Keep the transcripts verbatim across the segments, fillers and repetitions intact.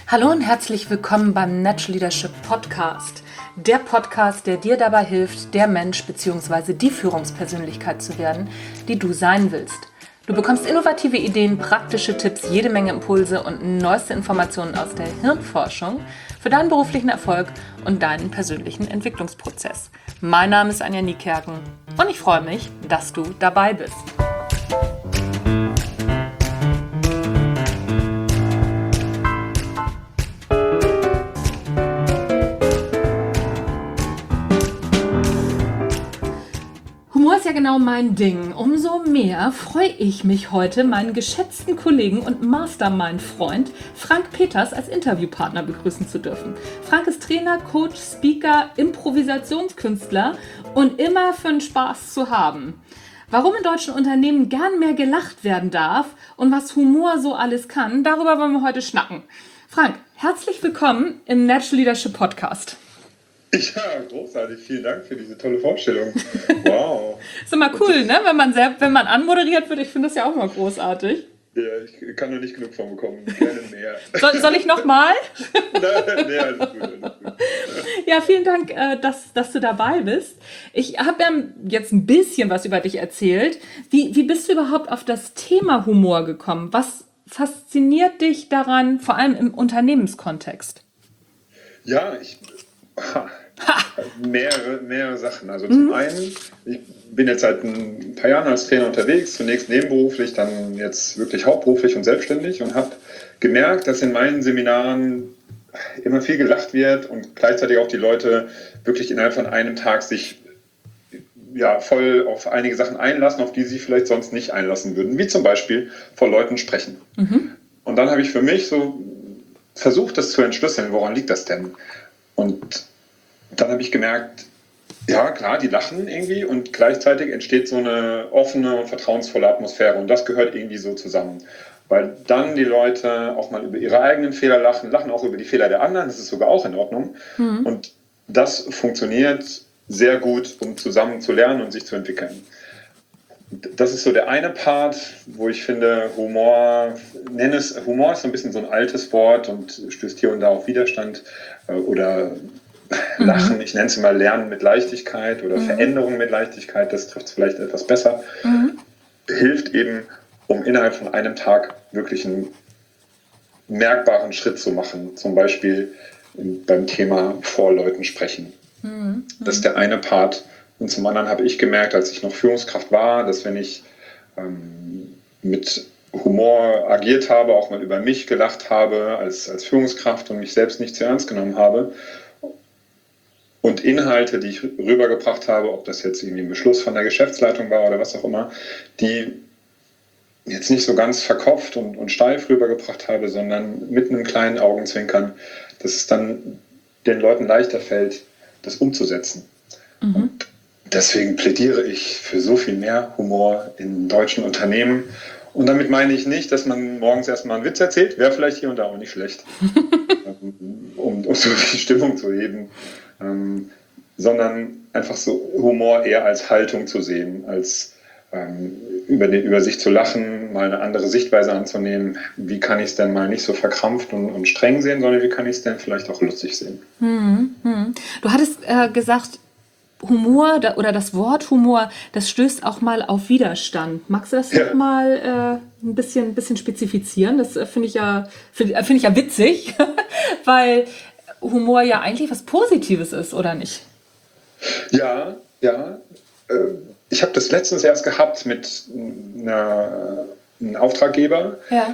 Hallo und herzlich willkommen beim Natural Leadership Podcast. Der Podcast, der dir dabei hilft, der Mensch bzw. die Führungspersönlichkeit zu werden, die du sein willst. Du bekommst innovative Ideen, praktische Tipps, jede Menge Impulse und neueste Informationen aus der Hirnforschung für deinen beruflichen Erfolg und deinen persönlichen Entwicklungsprozess. Mein Name ist Anja Niekerken und ich freue mich, dass du dabei bist. Humor ist ja genau mein Ding. Umso mehr freue ich mich heute, meinen geschätzten Kollegen und Mastermind-Freund Frank Peters als Interviewpartner begrüßen zu dürfen. Frank ist Trainer, Coach, Speaker, Improvisationskünstler und immer für den Spaß zu haben. Warum in deutschen Unternehmen gern mehr gelacht werden darf und was Humor so alles kann, darüber wollen wir heute schnacken. Frank, herzlich willkommen im Natural Leadership Podcast. Ja, großartig. Vielen Dank für diese tolle Vorstellung. Wow. Ist immer cool, ne? Wenn man selbst, wenn man anmoderiert wird, ich finde das ja auch mal großartig. Ja, ich kann nur nicht genug von bekommen. Gerne mehr. Soll, soll ich nochmal? Nein, nee, alles gut, alles gut. Ja, vielen Dank, dass, dass du dabei bist. Ich habe ja jetzt ein bisschen was über dich erzählt. Wie, wie bist du überhaupt auf das Thema Humor gekommen? Was fasziniert dich daran, vor allem im Unternehmenskontext? Ja, ich... Ha. Mehrere, mehrere Sachen. Also zum mhm. einen, ich bin jetzt seit ein paar Jahren als Trainer unterwegs, zunächst nebenberuflich, dann jetzt wirklich hauptberuflich und selbstständig und habe gemerkt, dass in meinen Seminaren immer viel gelacht wird und gleichzeitig auch die Leute wirklich innerhalb von einem Tag sich ja, voll auf einige Sachen einlassen, auf die sie sich vielleicht sonst nicht einlassen würden, wie zum Beispiel vor Leuten sprechen. Mhm. Und dann habe ich für mich so versucht, das zu entschlüsseln, woran liegt das denn? Und dann habe ich gemerkt, ja klar, die lachen irgendwie und gleichzeitig entsteht so eine offene und vertrauensvolle Atmosphäre und das gehört irgendwie so zusammen. Weil dann die Leute auch mal über ihre eigenen Fehler lachen, lachen auch über die Fehler der anderen, das ist sogar auch in Ordnung. Mhm. Und das funktioniert sehr gut, um zusammen zu lernen und sich zu entwickeln. Das ist so der eine Part, wo ich finde, Humor, nenne es, Humor ist so ein bisschen so ein altes Wort und stößt hier und da auf Widerstand oder Lachen, mhm. ich nenne es mal Lernen mit Leichtigkeit oder mhm. Veränderung mit Leichtigkeit, das trifft es vielleicht etwas besser, mhm. hilft eben, um innerhalb von einem Tag wirklich einen merkbaren Schritt zu machen, zum Beispiel beim Thema vor Leuten sprechen. Mhm. Das ist der eine Part. Und zum anderen habe ich gemerkt, als ich noch Führungskraft war, dass wenn ich ähm, mit Humor agiert habe, auch mal über mich gelacht habe als, als Führungskraft und mich selbst nicht zu ernst genommen habe und Inhalte, die ich rübergebracht habe, ob das jetzt irgendwie ein Beschluss von der Geschäftsleitung war oder was auch immer, die jetzt nicht so ganz verkopft und, und steif rübergebracht habe, sondern mit einem kleinen Augenzwinkern, dass es dann den Leuten leichter fällt, das umzusetzen. Mhm. Und deswegen plädiere ich für so viel mehr Humor in deutschen Unternehmen. Und damit meine ich nicht, dass man morgens erstmal einen Witz erzählt, wäre vielleicht hier und da auch nicht schlecht, um, um so die Stimmung zu heben, ähm, sondern einfach so Humor eher als Haltung zu sehen, als ähm, über, den, über sich zu lachen, mal eine andere Sichtweise anzunehmen. Wie kann ich es denn mal nicht so verkrampft und, und streng sehen, sondern wie kann ich es denn vielleicht auch lustig sehen? Hm, hm. Du hattest äh, gesagt, Humor oder das Wort Humor, das stößt auch mal auf Widerstand. Magst du das ja. noch mal äh, ein bisschen, bisschen spezifizieren? Das äh, finde ich, ja, find, äh, find ich ja witzig, weil Humor ja eigentlich was Positives ist, oder nicht? Ja, ja. Äh, ich habe das letztens erst gehabt mit einer, einem Auftraggeber, ja.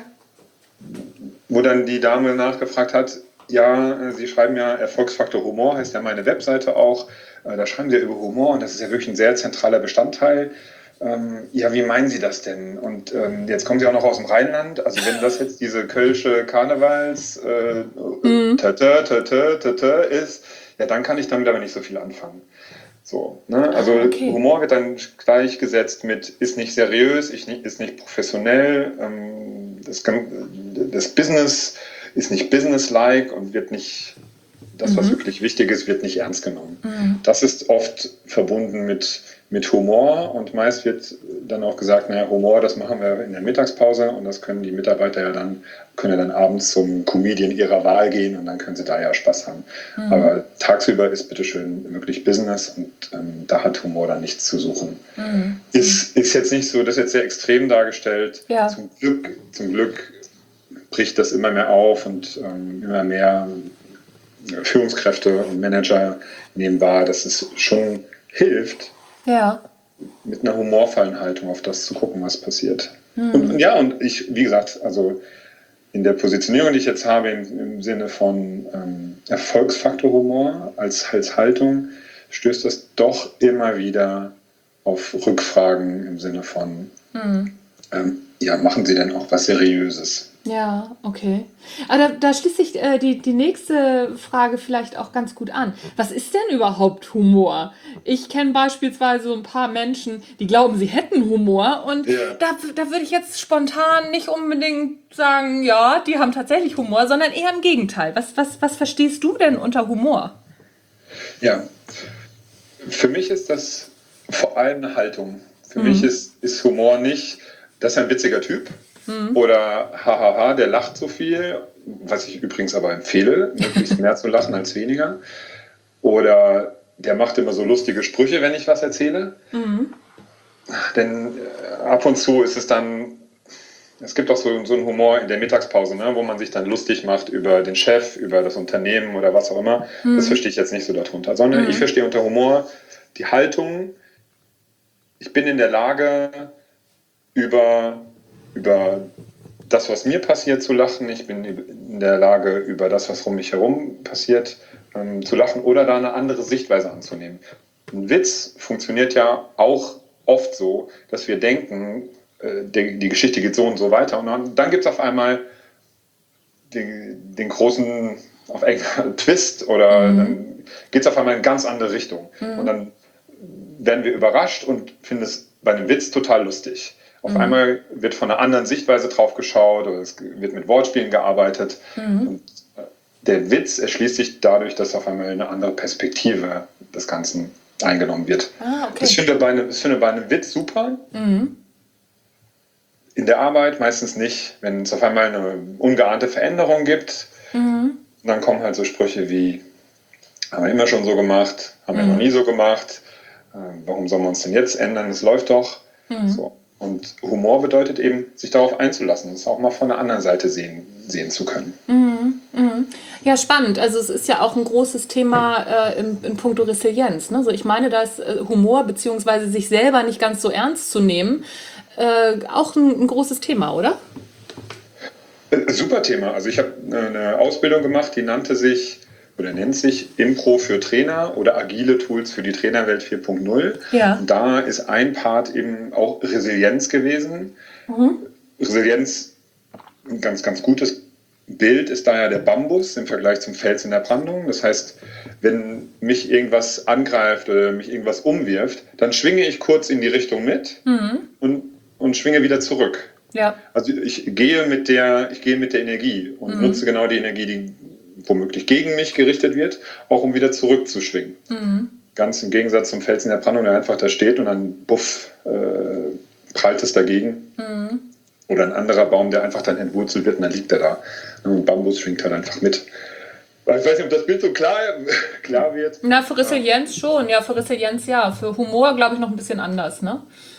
wo dann die Dame nachgefragt hat, ja, Sie schreiben ja Erfolgsfaktor Humor, heißt ja meine Webseite auch. Da schreiben Sie ja über Humor und das ist ja wirklich ein sehr zentraler Bestandteil. Ähm, ja, wie meinen Sie das denn? Und ähm, jetzt kommen Sie auch noch aus dem Rheinland. Also wenn das jetzt diese kölsche Karnevals äh, mhm. tata, tata, tata ist, ja, dann kann ich damit aber nicht so viel anfangen. So, ne? Also ah, okay. Humor wird dann gleichgesetzt mit ist nicht seriös, ist nicht professionell, ähm, das, das Business ist nicht businesslike und wird nicht, das was mhm. wirklich wichtig ist, wird nicht ernst genommen. Mhm. Das ist oft verbunden mit mit Humor, und meist wird dann auch gesagt, naja, Humor, das machen wir in der Mittagspause, und das können die Mitarbeiter ja dann, können ja dann abends zum Comedian ihrer Wahl gehen, und dann können sie da ja Spaß haben. Mhm. Aber tagsüber ist bitteschön wirklich Business, und ähm, da hat Humor dann nichts zu suchen. Mhm. Ist, ist jetzt nicht so, das ist jetzt sehr extrem dargestellt. Ja. Zum Glück, zum Glück bricht das immer mehr auf, und ähm, immer mehr Führungskräfte und Manager nehmen wahr, dass es schon hilft, ja, mit einer humorvollen Haltung auf das zu gucken, was passiert. Mhm. Und, und ja, und ich, wie gesagt, also in der Positionierung, die ich jetzt habe, im, im Sinne von ähm, Erfolgsfaktor Humor als, als Haltung, stößt das doch immer wieder auf Rückfragen im Sinne von, mhm. ähm, ja, machen Sie denn auch was Seriöses? Ja, okay. Aber da, da schließt sich äh, die, die nächste Frage vielleicht auch ganz gut an. Was ist denn überhaupt Humor? Ich kenne beispielsweise so ein paar Menschen, die glauben, sie hätten Humor, und ja. da, da würde ich jetzt spontan nicht unbedingt sagen, ja, die haben tatsächlich Humor, sondern eher im Gegenteil. Was, was, was verstehst du denn unter Humor? Ja, für mich ist das vor allem eine Haltung. Für mhm. mich ist, ist Humor nicht, das ist ein witziger Typ. Mhm. Oder hahaha, der lacht so viel, was ich übrigens aber empfehle, möglichst mehr zu lachen als weniger. Oder der macht immer so lustige Sprüche, wenn ich was erzähle. Mhm. Denn äh, ab und zu ist es dann, es gibt auch so, so einen Humor in der Mittagspause, ne, wo man sich dann lustig macht über den Chef, über das Unternehmen oder was auch immer. Mhm. Das verstehe ich jetzt nicht so darunter, sondern mhm. ich verstehe unter Humor die Haltung, ich bin in der Lage, über über das, was mir passiert, zu lachen. Ich bin in der Lage, über das, was um mich herum passiert, ähm, zu lachen oder da eine andere Sichtweise anzunehmen. Ein Witz funktioniert ja auch oft so, dass wir denken, äh, die, die Geschichte geht so und so weiter, und dann, dann gibt es auf einmal den, den großen auf Twist, oder mhm. dann geht es auf einmal in eine ganz andere Richtung. Mhm. Und dann werden wir überrascht und finden es bei einem Witz total lustig. Auf mhm. einmal wird von einer anderen Sichtweise drauf geschaut, oder es wird mit Wortspielen gearbeitet. Mhm. Und der Witz erschließt sich dadurch, dass auf einmal eine andere Perspektive des Ganzen eingenommen wird. Ah, okay. Das finde ich bei einem, das finde bei einem Witz super. Mhm. In der Arbeit meistens nicht. Wenn es auf einmal eine ungeahnte Veränderung gibt, mhm. dann kommen halt so Sprüche wie, haben wir immer schon so gemacht, haben mhm. wir noch nie so gemacht, äh, warum sollen wir uns denn jetzt ändern, es läuft doch. Mhm. So. Und Humor bedeutet eben, sich darauf einzulassen, es auch mal von der anderen Seite sehen, sehen zu können. Mhm, mhm. Ja, spannend. Also es ist ja auch ein großes Thema äh, in, in puncto Resilienz. Ne? So, ich meine, dass äh, Humor bzw. sich selber nicht ganz so ernst zu nehmen, äh, auch ein, ein großes Thema, oder? Äh, super Thema. Also ich habe eine Ausbildung gemacht, die nannte sich oder nennt sich Impro für Trainer oder agile Tools für die Trainerwelt vier Punkt null. Ja. Und da ist ein Part eben auch Resilienz gewesen. Mhm. Resilienz, ein ganz, ganz gutes Bild ist da ja der Bambus im Vergleich zum Fels in der Brandung. Das heißt, wenn mich irgendwas angreift oder mich irgendwas umwirft, dann schwinge ich kurz in die Richtung mit mhm. und, und schwinge wieder zurück. Ja. Also ich gehe mit der, ich gehe mit der Energie und mhm. nutze genau die Energie, die womöglich gegen mich gerichtet wird, auch um wieder zurückzuschwingen. Mhm. Ganz im Gegensatz zum Fels in der Brandung, der einfach da steht und dann buff, äh, prallt es dagegen. Mhm. Oder ein anderer Baum, der einfach dann entwurzelt wird und dann liegt er da. Und Bambus schwingt halt einfach mit. Ich weiß nicht, ob das Bild so klar, klar wird. Na, für Resilienz schon. Ja, für Resilienz ja. Für Humor, glaube ich, noch ein bisschen anders, ne?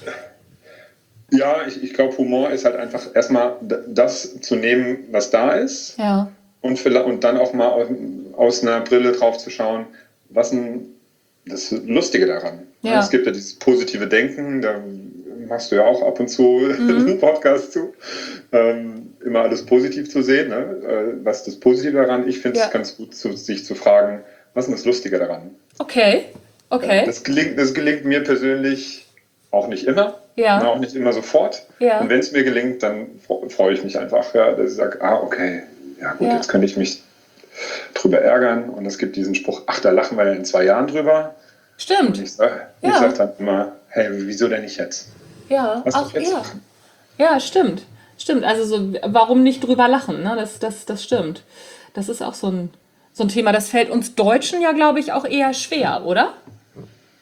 Ja, ich, ich glaube, Humor ist halt einfach erstmal das zu nehmen, was da ist. Ja. Und, für, und dann auch mal aus, aus einer Brille drauf zu schauen, was denn das Lustige daran. Ja. Es gibt ja dieses positive Denken, da machst du ja auch ab und zu mhm. einen Podcast zu, ähm, immer alles positiv zu sehen. Ne? Äh, was ist das Positive daran? Ich finde es ja. ganz gut, zu, sich zu fragen, was ist das Lustige daran? Okay, okay. Äh, das, gelingt, das gelingt mir persönlich auch nicht immer, ja. auch nicht immer sofort. Ja. Und wenn es mir gelingt, dann freue ich mich einfach, ja, dass ich sage, ah, okay, ja gut, ja. jetzt könnte ich mich drüber ärgern. Und es gibt diesen Spruch, ach, da lachen wir ja in zwei Jahren drüber. Stimmt. Und ich sage ja. sag dann immer, hey, wieso denn nicht jetzt? Ja, Lass auch jetzt ja. Lachen. Ja, stimmt. Stimmt, also so, warum nicht drüber lachen? Ne? Das, das, das stimmt. Das ist auch so ein, so ein Thema, das fällt uns Deutschen ja, glaube ich, auch eher schwer, oder?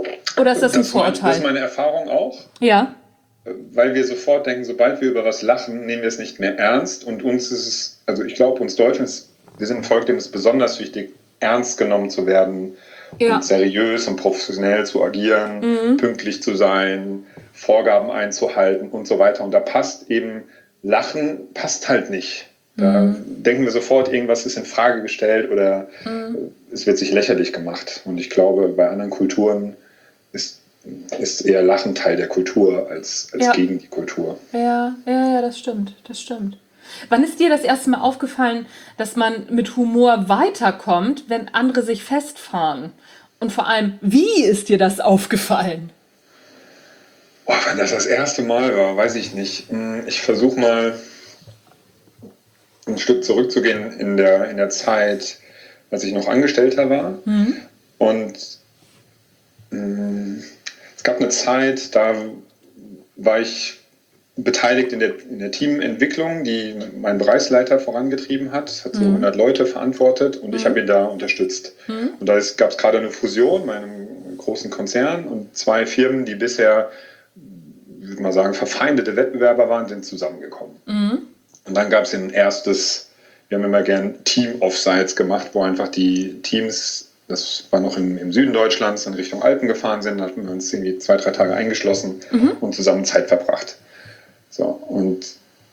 Oder ist das ein Das, mein, das Vorurteil? ist meine Erfahrung auch, Ja, weil wir sofort denken, sobald wir über was lachen, nehmen wir es nicht mehr ernst. Und uns ist es, also ich glaube, uns Deutschen ist, wir sind ein Volk, dem es besonders wichtig, ernst genommen zu werden ja. und seriös und professionell zu agieren, pünktlich zu sein, Vorgaben einzuhalten und so weiter. Und da passt eben, Lachen passt halt nicht. Da denken wir sofort, irgendwas ist in Frage gestellt oder es wird sich lächerlich gemacht. Und ich glaube, bei anderen Kulturen ist, ist eher Lachen Teil der Kultur als, als Ja. gegen die Kultur. Ja, ja, ja, das stimmt, das stimmt. Wann ist dir das erste Mal aufgefallen, dass man mit Humor weiterkommt, wenn andere sich festfahren? Und vor allem, wie ist dir das aufgefallen? Boah, wenn das das erste Mal war, weiß ich nicht. Ich versuche mal ein Stück zurückzugehen in der, in der Zeit, als ich noch Angestellter war. Und mh, es gab eine Zeit, da war ich beteiligt in der, in der Teamentwicklung, die mein Bereichsleiter vorangetrieben hat, hat so hundert Leute verantwortet und ich habe ihn da unterstützt. Und da gab es gerade eine Fusion bei einem großen Konzern und zwei Firmen, die bisher, ich würde mal sagen, verfeindete Wettbewerber waren, sind zusammengekommen. Und dann gab es ein erstes, wir haben immer gern Team-Offsites gemacht, wo einfach die Teams, das war noch im, im Süden Deutschlands, in Richtung Alpen gefahren sind, da hatten wir uns irgendwie zwei, drei Tage eingeschlossen und zusammen Zeit verbracht. So, und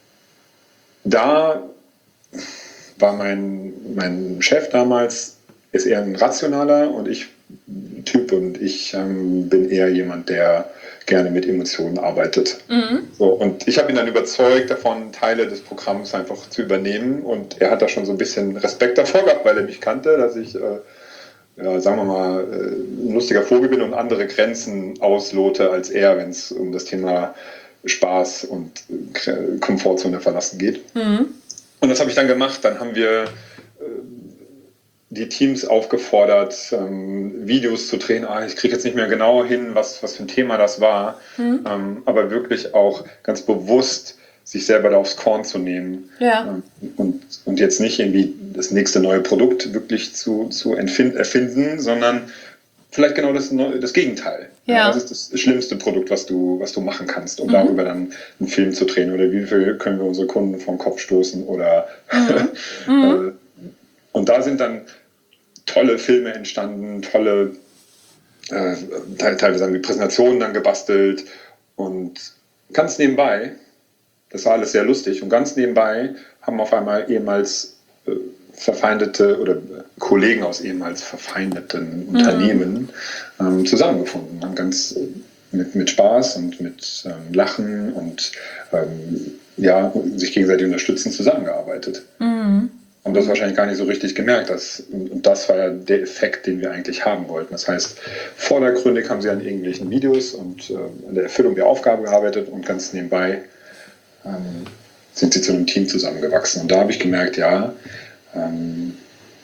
da war mein, mein Chef damals, ist eher ein rationaler und ich Typ und ich ähm, bin eher jemand, der gerne mit Emotionen arbeitet. So, und ich habe ihn dann überzeugt davon, Teile des Programms einfach zu übernehmen und er hat da schon so ein bisschen Respekt davor gehabt, weil er mich kannte, dass ich, äh, ja, sagen wir mal, äh, ein lustiger Vogel bin und andere Grenzen auslote als er, wenn es um das Thema Spaß und äh, Komfortzone verlassen geht. Und das habe ich dann gemacht. Dann haben wir äh, die Teams aufgefordert, ähm, Videos zu drehen. Ah, ich kriege jetzt nicht mehr genau hin, was, was für ein Thema das war, ähm, aber wirklich auch ganz bewusst sich selber da aufs Korn zu nehmen Ja. ähm, und, und jetzt nicht irgendwie das nächste neue Produkt wirklich zu, zu entfind, erfinden, sondern vielleicht genau das, das Gegenteil. Ja. Was ist das schlimmste Produkt, was du, was du machen kannst, um darüber dann einen Film zu drehen? Oder wie viel können wir unsere Kunden vom Kopf stoßen? Oder äh, und da sind dann tolle Filme entstanden, tolle, äh, teilweise haben wir Präsentationen dann gebastelt und ganz nebenbei, das war alles sehr lustig, und ganz nebenbei haben auf einmal ehemals äh, verfeindete oder Kollegen aus ehemals verfeindeten mhm. Unternehmen ähm, zusammengefunden, haben ganz äh, mit, mit Spaß und mit ähm, Lachen und ähm, ja, sich gegenseitig unterstützen zusammengearbeitet. Mhm. Haben das wahrscheinlich gar nicht so richtig gemerkt. Dass, und das war ja der Effekt, den wir eigentlich haben wollten. Das heißt, vordergründig haben sie an irgendwelchen Videos und äh, an der Erfüllung der Aufgabe gearbeitet und ganz nebenbei ähm, sind sie zu einem Team zusammengewachsen. Und da habe ich gemerkt, ja, ähm,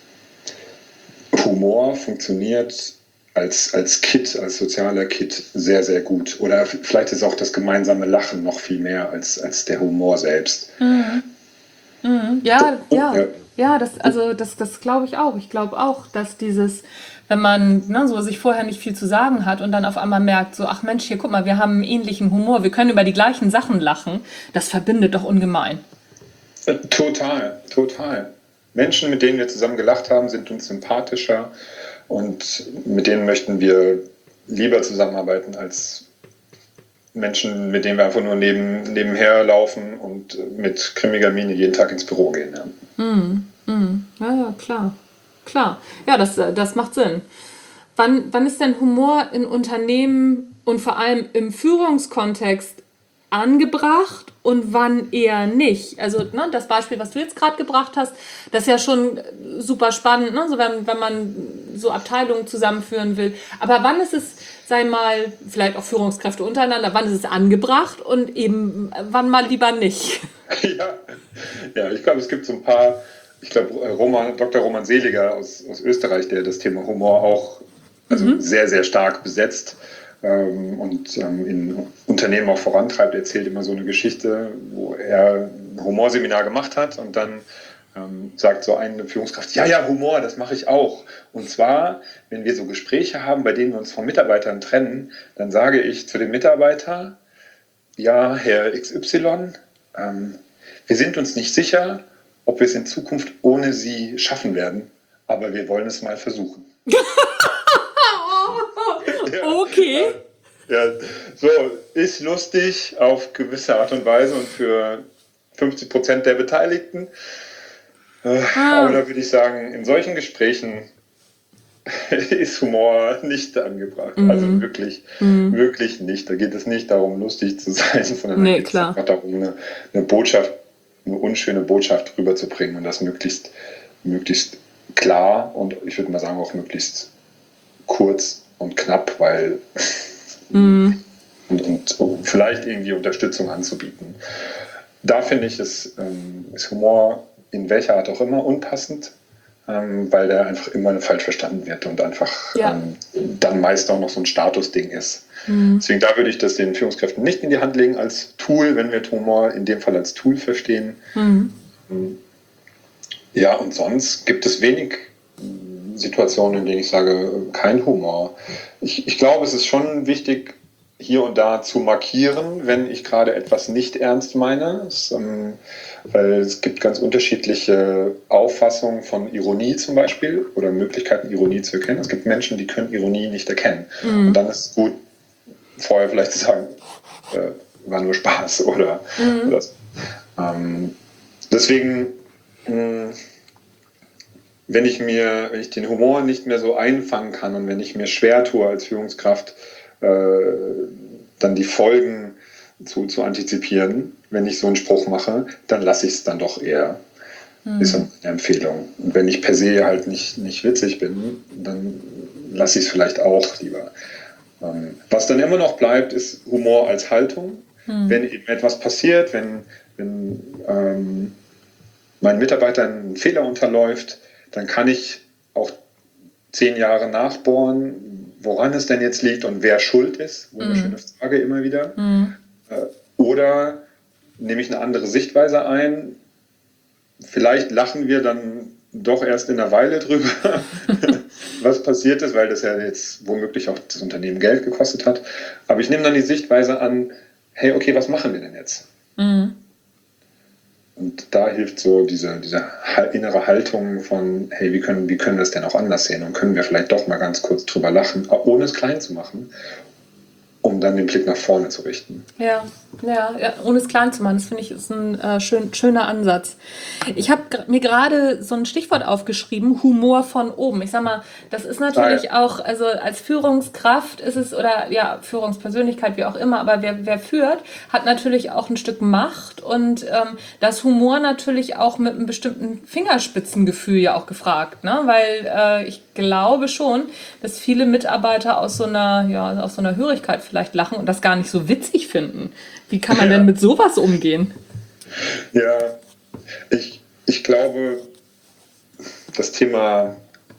Humor funktioniert als, als Kit, als sozialer Kit sehr, sehr gut. Oder vielleicht ist auch das gemeinsame Lachen noch viel mehr als, als der Humor selbst. Mhm. Mhm. Ja, ja, ja, ja, das, also das, das glaube ich auch. Ich glaube auch, dass dieses, wenn man ne, so sich vorher nicht viel zu sagen hat und dann auf einmal merkt, so, ach Mensch, hier, guck mal, wir haben einen ähnlichen Humor, wir können über die gleichen Sachen lachen, das verbindet doch ungemein. Total, total. Menschen, mit denen wir zusammen gelacht haben, sind uns sympathischer und mit denen möchten wir lieber zusammenarbeiten als Menschen, mit denen wir einfach nur neben, nebenher laufen und mit grimmiger Miene jeden Tag ins Büro gehen. Ja, mm, mm. ja, ja, klar. Klar. Ja, das, das macht Sinn. Wann, wann ist denn Humor in Unternehmen und vor allem im Führungskontext angebracht und wann eher nicht? Also ne, das Beispiel, was du jetzt gerade gebracht hast, das ist ja schon super spannend, ne? So, wenn, wenn man so Abteilungen zusammenführen will. Aber wann ist es, sei mal, vielleicht auch Führungskräfte untereinander, wann ist es angebracht und eben wann mal lieber nicht? Ja, ja, ich glaube, es gibt so ein paar, ich glaube, Roman, Doktor Roman Seliger aus, aus Österreich, der das Thema Humor auch also mhm. sehr, sehr stark besetzt ähm, und ähm, in Unternehmen auch vorantreibt. Er erzählt immer so eine Geschichte, wo er ein Humorseminar gemacht hat und dann ähm, sagt so eine Führungskraft, ja, ja, Humor, das mache ich auch. Und zwar, wenn wir so Gespräche haben, bei denen wir uns von Mitarbeitern trennen, dann sage ich zu dem Mitarbeiter, ja, Herr X Y, ähm, wir sind uns nicht sicher, ob wir es in Zukunft ohne Sie schaffen werden, aber wir wollen es mal versuchen. Okay. Ja, ja, so ist lustig auf gewisse Art und Weise und für fünfzig Prozent der Beteiligten. Äh, Ah. Aber da würde ich sagen, in solchen Gesprächen ist Humor nicht angebracht. Mhm. Also wirklich, Mhm. wirklich nicht. Da geht es nicht darum, lustig zu sein, sondern Nee, da geht klar. es einfach darum, eine, eine Botschaft, eine unschöne Botschaft rüberzubringen und das möglichst, möglichst klar und ich würde mal sagen auch möglichst kurz und knapp, weil Mhm. und, und, und vielleicht irgendwie Unterstützung anzubieten. Da finde ich, ist, ähm, ist Humor in welcher Art auch immer unpassend, ähm, weil der einfach immer falsch verstanden wird und einfach Ja. ähm, dann meist auch noch so ein Statusding ist. Mhm. Deswegen da würde ich das den Führungskräften nicht in die Hand legen als Tool, wenn wir Humor in dem Fall als Tool verstehen. Mhm. Ja, und sonst gibt es wenig Situationen, in denen ich sage, kein Humor. Ich, ich glaube, es ist schon wichtig, hier und da zu markieren, wenn ich gerade etwas nicht ernst meine. Es, ähm, weil es gibt ganz unterschiedliche Auffassungen von Ironie zum Beispiel oder Möglichkeiten, Ironie zu erkennen. Es gibt Menschen, die können Ironie nicht erkennen. Mhm. Und dann ist es gut, vorher vielleicht zu sagen, äh, war nur Spaß oder, Mhm. oder so. Ähm, deswegen, mh, wenn ich mir, wenn ich den Humor nicht mehr so einfangen kann und wenn ich mir schwer tue als Führungskraft, äh, dann die Folgen zu, zu antizipieren, wenn ich so einen Spruch mache, dann lasse ich es dann doch eher. Mhm. Ist eine Empfehlung. Und wenn ich per se halt nicht, nicht witzig bin, dann lasse ich es vielleicht auch lieber. Ähm, was dann immer noch bleibt, ist Humor als Haltung. Mhm. Wenn eben etwas passiert, wenn, wenn ähm, mein Mitarbeiter einen Fehler unterläuft, dann kann ich auch zehn Jahre nachbohren, woran es denn jetzt liegt und wer schuld ist. Wunderschöne mm. Frage immer wieder. Mm. Oder nehme ich eine andere Sichtweise ein. Vielleicht lachen wir dann doch erst in einer Weile drüber, was passiert ist, weil das ja jetzt womöglich auch das Unternehmen Geld gekostet hat. Aber ich nehme dann die Sichtweise an, hey, okay, was machen wir denn jetzt? Mm. Und da hilft so diese, diese innere Haltung von, hey, wie können, wie können wir es denn auch anders sehen? Und können wir vielleicht doch mal ganz kurz drüber lachen, ohne es klein zu machen, um dann den Blick nach vorne zu richten. Ja, ja, ja, ohne es klein zu machen, das finde ich ist ein äh, schön, schöner Ansatz. Ich habe g- mir gerade so ein Stichwort aufgeschrieben, Humor von oben. Ich sag mal, das ist natürlich ah, ja. auch, also als Führungskraft ist es, oder ja, Führungspersönlichkeit, wie auch immer, aber wer, wer führt, hat natürlich auch ein Stück Macht und ähm, das Humor natürlich auch mit einem bestimmten Fingerspitzengefühl ja auch gefragt, ne? Weil äh, ich glaube schon, dass viele Mitarbeiter aus so einer, ja, aus so einer Hörigkeit vielleicht lachen und das gar nicht so witzig finden. Wie kann man ja. denn mit sowas umgehen? Ja, ich, ich glaube, das Thema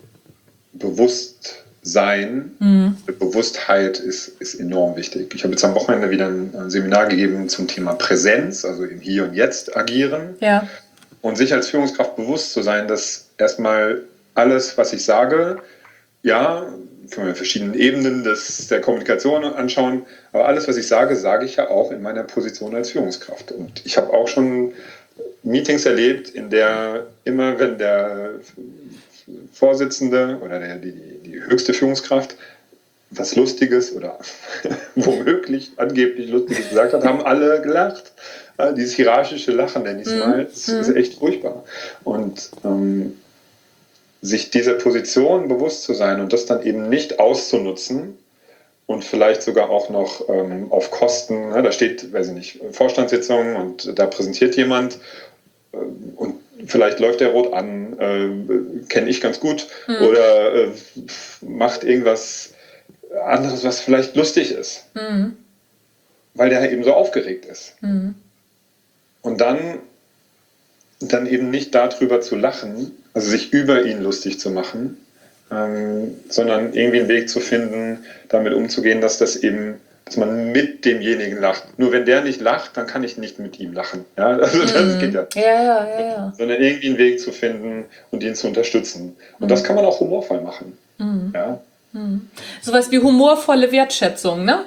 Bewusstsein, mhm. Bewusstheit ist, ist enorm wichtig. Ich habe jetzt am Wochenende wieder ein Seminar gegeben zum Thema Präsenz, also im Hier und Jetzt agieren. Ja. Und sich als Führungskraft bewusst zu sein, dass erstmal alles, was ich sage, ja, können wir verschiedenen Ebenen des, der Kommunikation anschauen, aber alles, was ich sage, sage ich ja auch in meiner Position als Führungskraft. Und ich habe auch schon Meetings erlebt, in der immer, wenn der Vorsitzende oder der, die, die höchste Führungskraft was Lustiges oder womöglich angeblich Lustiges gesagt hat, haben alle gelacht. Dieses hierarchische Lachen, nenne ich es mal, das ist echt furchtbar. Und ähm, sich dieser Position bewusst zu sein und das dann eben nicht auszunutzen und vielleicht sogar auch noch ähm, auf Kosten, ne, da steht, weiß ich nicht, Vorstandssitzung und da präsentiert jemand äh, und vielleicht läuft der rot an, äh, kenne ich ganz gut, mhm. oder äh, macht irgendwas anderes, was vielleicht lustig ist, mhm. weil der eben so aufgeregt ist. Mhm. Und dann, dann eben nicht darüber zu lachen, also sich über ihn lustig zu machen, ähm, sondern irgendwie einen Weg zu finden, damit umzugehen, dass das eben dass man mit demjenigen lacht. Nur wenn der nicht lacht, dann kann ich nicht mit ihm lachen. Ja, also das Mhm. geht ja. Ja, ja, ja, ja. Sondern irgendwie einen Weg zu finden und ihn zu unterstützen. Und das kann man auch humorvoll machen. Ja. Sowas wie humorvolle Wertschätzung, ne?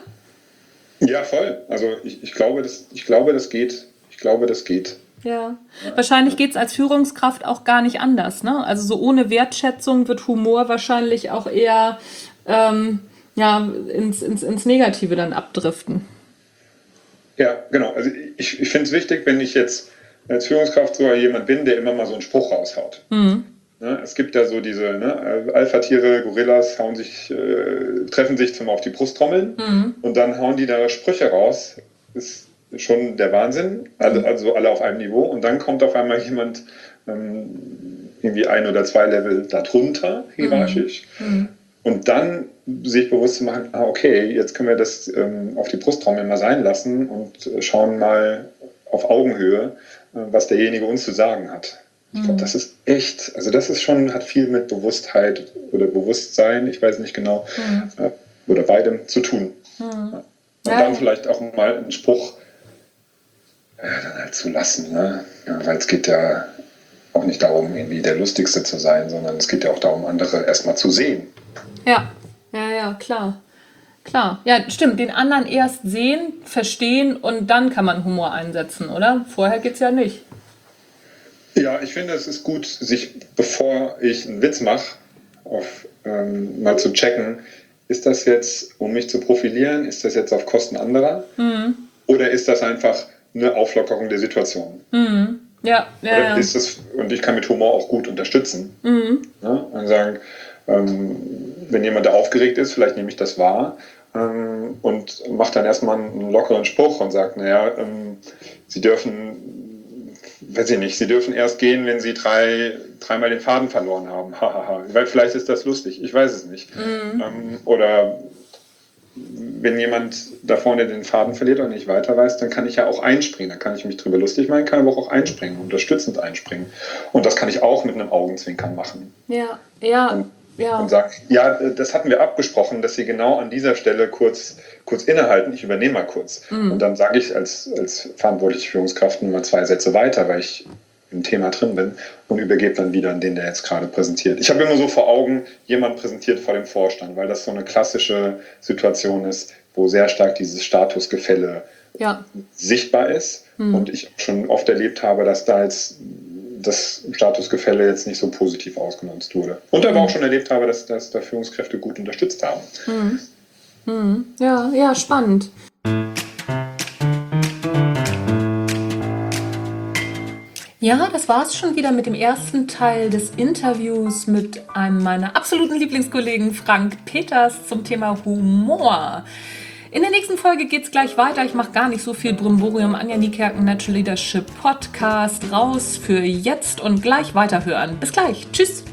Ja, voll. Also ich, ich glaube, das, ich glaube, das geht. Ich glaube, das geht. Ja. Wahrscheinlich geht es als Führungskraft auch gar nicht anders, ne? Also so ohne Wertschätzung wird Humor wahrscheinlich auch eher ähm, ja, ins, ins, ins Negative dann abdriften. Ja, genau. Also ich, ich finde es wichtig, wenn ich jetzt als Führungskraft so jemand bin, der immer mal so einen Spruch raushaut. Mhm. Ne, es gibt ja so diese ne, Alpha-Tiere, Gorillas hauen sich, äh, treffen sich zum auf die Brust trommeln Mhm. und dann hauen die da Sprüche raus. Ist schon der Wahnsinn. Also, also alle auf einem Niveau. Und dann kommt auf einmal jemand ähm, irgendwie ein oder zwei Level darunter, hierarchisch. Mhm. Und dann sich bewusst zu machen, ah, okay, jetzt können wir das ähm, auf die Brusttrommel mal sein lassen und äh, schauen mal auf Augenhöhe, äh, was derjenige uns zu sagen hat. Ich glaube, das ist echt, also das ist schon, hat viel mit Bewusstheit oder Bewusstsein, ich weiß nicht genau, Mhm. äh, oder beidem zu tun. Mhm. Und Ja, dann ja. vielleicht auch mal einen Spruch äh, dann halt zu lassen, ne? Ja, weil es geht ja auch nicht darum, irgendwie der Lustigste zu sein, sondern es geht ja auch darum, andere erstmal zu sehen. Ja, ja, ja, klar. Klar. Ja, stimmt. Den anderen erst sehen, verstehen und dann kann man Humor einsetzen, oder? Vorher geht's ja nicht. Ja, ich finde, es ist gut, sich, bevor ich einen Witz mache, auf, ähm, mal zu checken, ist das jetzt, um mich zu profilieren, ist das jetzt auf Kosten anderer? Mhm. Oder ist das einfach eine Auflockerung der Situation? Mhm. Ja, ja, Oder ja. ist das, und ich kann mit Humor auch gut unterstützen. Mhm. Ne? Und sagen, ähm, wenn jemand da aufgeregt ist, vielleicht nehme ich das wahr ähm, und mache dann erstmal einen lockeren Spruch und sage, naja, ähm, Sie dürfen, weiß ich nicht, Sie dürfen erst gehen, wenn Sie drei, dreimal den Faden verloren haben. Hahaha. Weil vielleicht ist das lustig, ich weiß es nicht. Mhm. Ähm, oder wenn jemand da vorne den Faden verliert und nicht weiter weiß, dann kann ich ja auch einspringen. Dann kann ich mich drüber lustig machen, kann aber auch einspringen, unterstützend einspringen. Und das kann ich auch mit einem Augenzwinkern machen. Ja, ja, Und, ja. und sagen, ja, das hatten wir abgesprochen, dass Sie genau an dieser Stelle kurz, kurz innehalten. Ich übernehme mal kurz. Mhm. Und dann sage ich als, als verantwortliche Führungskraft nur mal zwei Sätze weiter, weil ich im Thema drin bin und übergebe dann wieder an den, der jetzt gerade präsentiert. Ich habe immer so vor Augen, jemand präsentiert vor dem Vorstand, weil das so eine klassische Situation ist, wo sehr stark dieses Statusgefälle Ja. sichtbar ist. Mhm. Und ich schon oft erlebt habe, dass da jetzt das Statusgefälle jetzt nicht so positiv ausgenutzt wurde. Und aber auch schon erlebt habe, dass, dass da Führungskräfte gut unterstützt haben. Mhm. Mhm. Ja, ja, spannend. Ja, das war's schon wieder mit dem ersten Teil des Interviews mit einem meiner absoluten Lieblingskollegen Frank Peters zum Thema Humor. In der nächsten Folge geht's gleich weiter. Ich mache gar nicht so viel Brimborium. Anja Niekerken, Natural Leadership Podcast raus für jetzt und gleich weiterhören. Bis gleich. Tschüss.